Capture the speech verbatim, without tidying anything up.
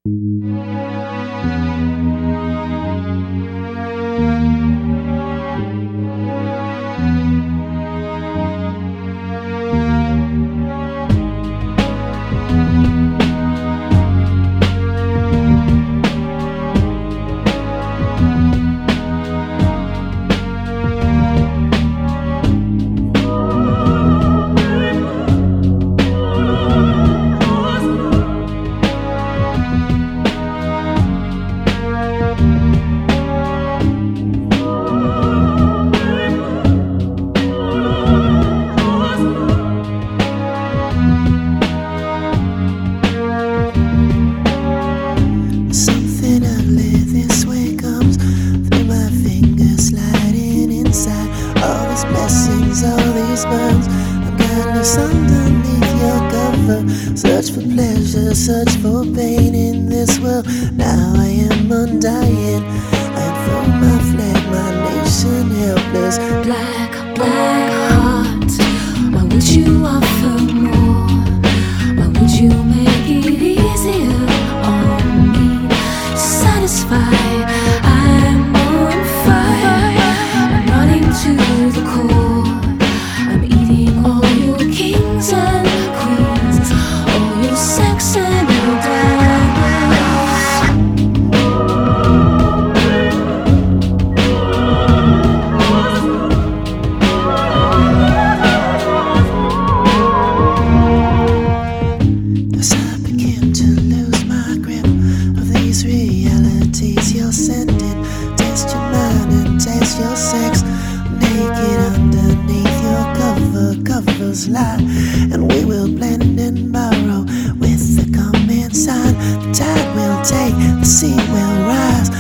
Something ugly this way comes through my fingers, sliding inside all these blessings, all these burns. I'm kindness underneath your cover. Search for pleasure, search for pain in this world. Now I am undying. I throw my flag, my nation helpless. Black, black heart, why would you offer more? Why would you make it easier on me? Satisfied, I'm on fire. I'm running to the core. I'm eating all your kings and queens, all your sex and your diamonds. As I begin to lose my grip of these realities you're sending, taste your mind and taste your sex. Naked underneath your cover, covers lie, and we will blend and borrow with the comment sign. The tide will take, the sea will rise.